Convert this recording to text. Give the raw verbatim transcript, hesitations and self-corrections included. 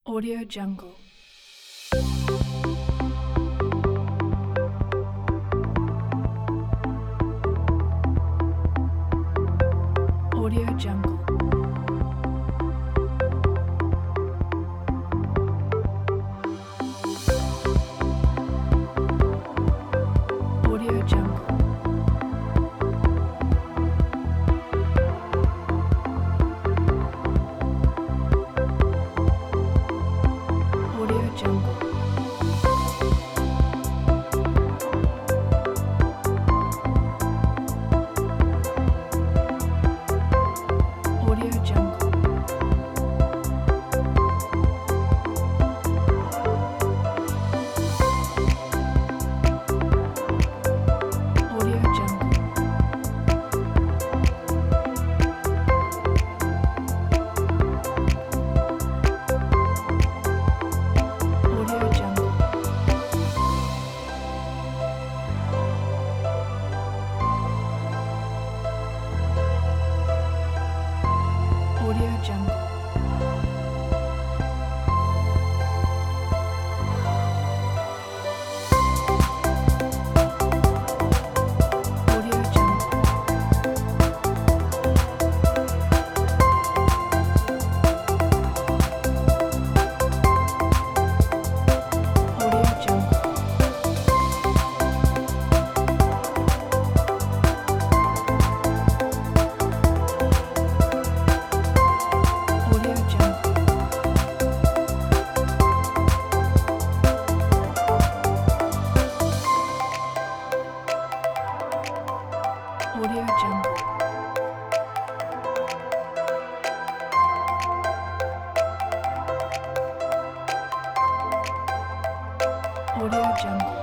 Audio Jungle. Audio Jungle. Audio Jungle. Audio Jungle. Audio Jungle. Audio Jungle. Audio Jungle. Audio Jungle. Audio Jungle. Audio Jungle. Audio Jungle. Audio Jungle. Audio Jungle.